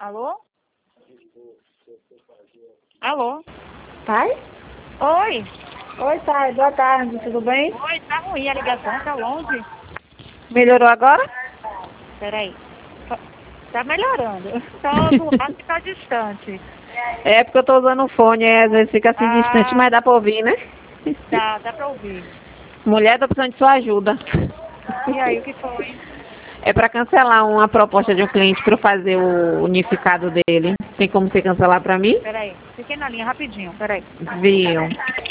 Alô? Alô? Pai? Oi? Oi, pai. Boa tarde. Tudo bem? Oi, tá ruim a ligação, tá longe? Melhorou agora? Peraí. Tá melhorando. Só do lado que tá distante. É porque eu tô usando o fone, às vezes fica assim distante, mas dá pra ouvir, né? Dá pra ouvir. Mulher, tô precisando de sua ajuda. E aí, o que foi? É pra cancelar uma proposta de um cliente pra eu fazer o unificado dele. Tem como você cancelar pra mim? Peraí. Fiquei na linha rapidinho, peraí. Viu?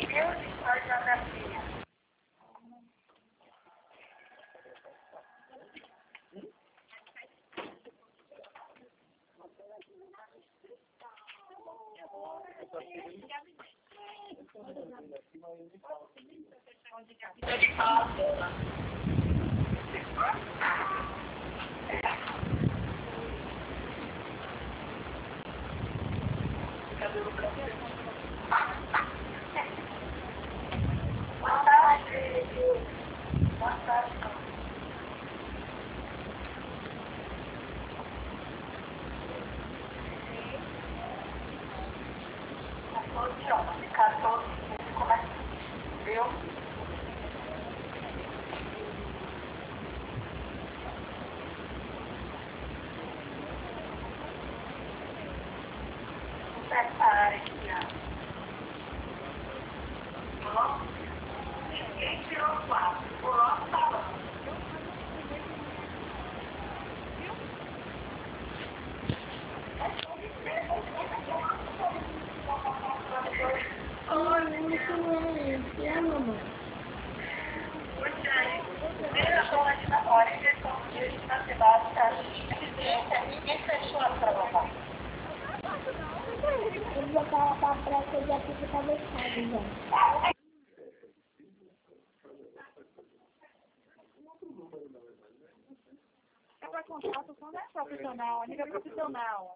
É pra contrato, não é profissional, a nível profissional.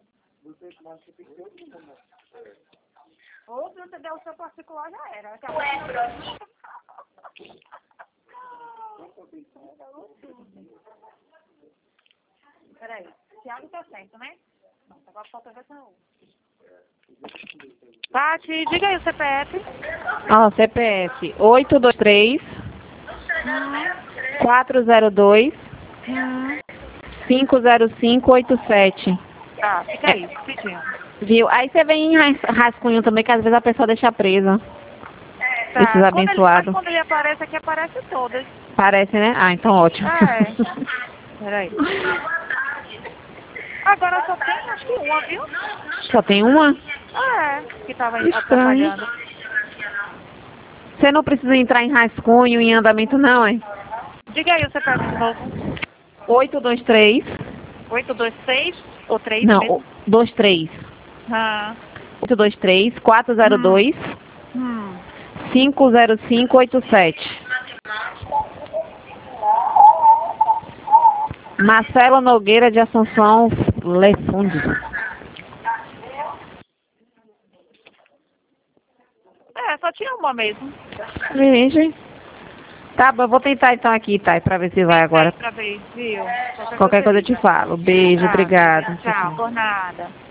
Ou se você der o seu particular, já era. Peraí, Thiago tá certo, né? Não, agora falta ver não. Tati, diga aí o CPF. Ó, CPF 823 402 50587. Tá, fica aí, pedindo. Viu? Aí você vem em rascunho também, que às vezes a pessoa deixa presa. Esses Tá, abençoados. quando ele aparece aqui, aparece todas. Parece, né? Ah, então ótimo. É. Peraí. Agora só tem, acho que uma, viu? Só tem uma? Que tava Estranho. atrapalhando. Você não precisa entrar em rascunho, em andamento não, hein? Diga aí o CPF de novo. 823. 826 ou 3 Não, mesmo? 23. Ah. 823 402 50587. Marcelo Nogueira de Assunção Lefundes. Só tinha uma mesmo. Vixe. Tá bom, eu vou tentar então aqui, Thay, pra ver se vai agora. Pra ver, viu? Qualquer coisa eu te falo. Beijo, Tá, obrigada. tchau, por nada.